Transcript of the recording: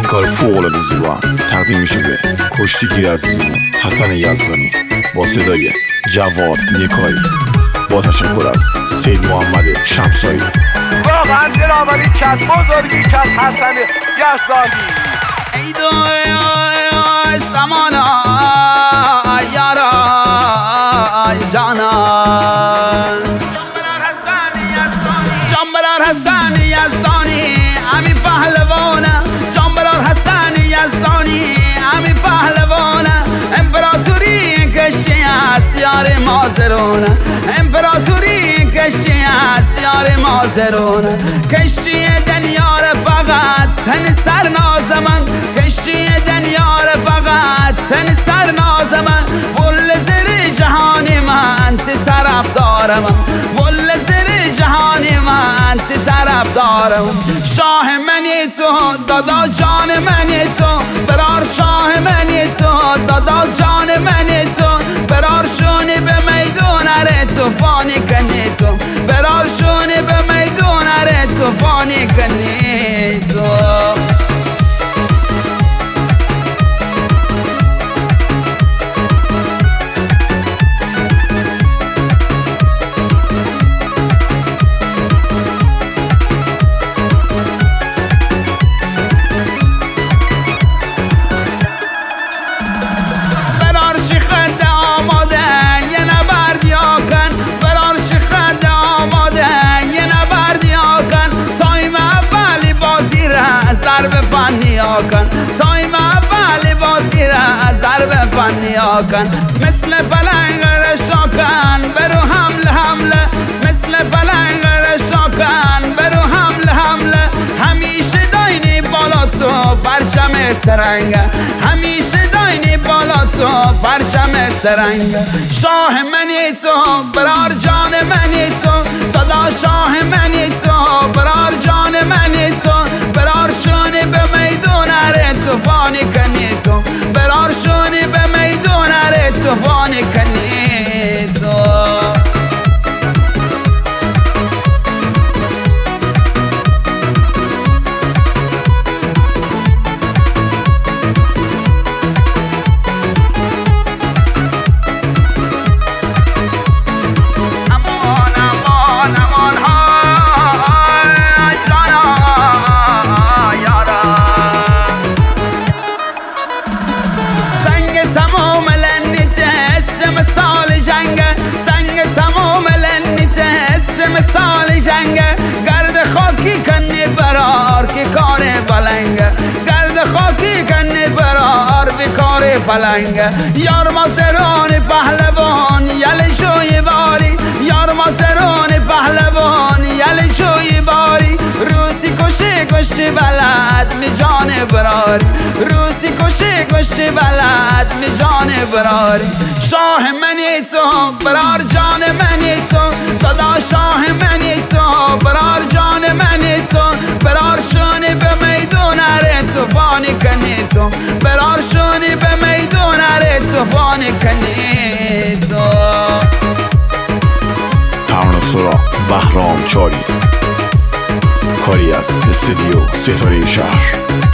کار فوق‌العاده زیبا تقدیم میشه به کشتیگیر عزیزمون حسن یزدانی با صدای جواد نیکایی، با تشکر از سید محمد شمسایی. واقعا دلاوری کرد، بزرگی کرد حسن یزدانی. ای دو سمانا یارا جانان جانبرار حسن یزدانی امی پهلوانه، جانبرار حسن یزدانی امی پهلوانه، امپراتوری کشی است یار مازرونه، امپراتوری کشی است یار مازرونه، کشی دنیار فقط تن سر ناز من، کشی دنیار فقط تن سر ناز من، بول زیر جهانی من تی طرف دارم، بول زیر جهانی من تی طرف دارم. شاه منی تو دادا جان منی تو، برار شاه منی تو دادا جان منی تو، برار شونی به میدون ره توفانی کنی تو، برار شونی به میدون ره توفانی کنی تو. تایم اول بازی را از ضرب فنی آکن، مثل پلنگ رشاکن برو حمله حمله، مثل پلنگ رشاکن برو حمله حمله، همیشه داینی بالا تو پرچم سرنگه، همیشه داینی بالا تو پرچم سرنگه. شاه منی تو برار جان منی تو، دادا شاه منی تو برار جان منی تو، برار شونی به میدون ره توفانی کنی تو، برار شونی به میدون ره توفانی کنی تو. مثال جنگه گرد خاکی کنی برار که کار بلنگه، گرد خاکی کنی برار به کار بلنگه. یار ماسرون پهلوان یل شوی باری، یار ماسرون پهلوان یل شوی باری، روسی کشی کشی بلد می جان براری، روسی کشی کشی بلد می جان براری. شاه منی تو برار جان منی تو، دادا شاه منی تو برار جان منی تو، برار شونی به میدون ره توفانی کنی تو، برار شونی به میدون ره توفانی کنی تو. ترانه سرا بهرام چاری، کاری از استودیو ستاره شهر.